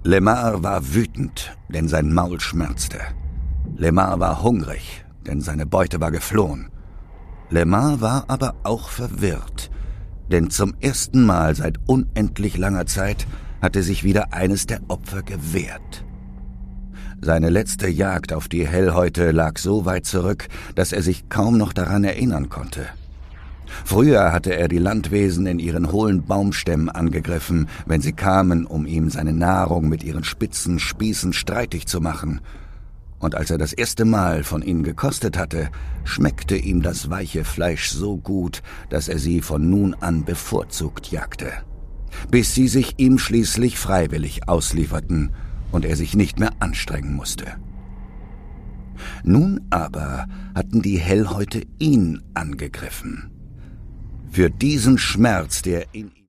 Lemar war wütend, denn sein Maul schmerzte. Lemar war hungrig, denn seine Beute war geflohen. Lemar war aber auch verwirrt, denn zum ersten Mal seit unendlich langer Zeit hatte sich wieder eines der Opfer gewehrt. Seine letzte Jagd auf die Hellhäute lag so weit zurück, dass er sich kaum noch daran erinnern konnte. Früher hatte er die Landwesen in ihren hohlen Baumstämmen angegriffen, wenn sie kamen, um ihm seine Nahrung mit ihren spitzen Spießen streitig zu machen. Und als er das erste Mal von ihnen gekostet hatte, schmeckte ihm das weiche Fleisch so gut, dass er sie von nun an bevorzugt jagte, bis sie sich ihm schließlich freiwillig auslieferten und er sich nicht mehr anstrengen musste. Nun aber hatten die Hellhäute ihn angegriffen. Für diesen Schmerz, der in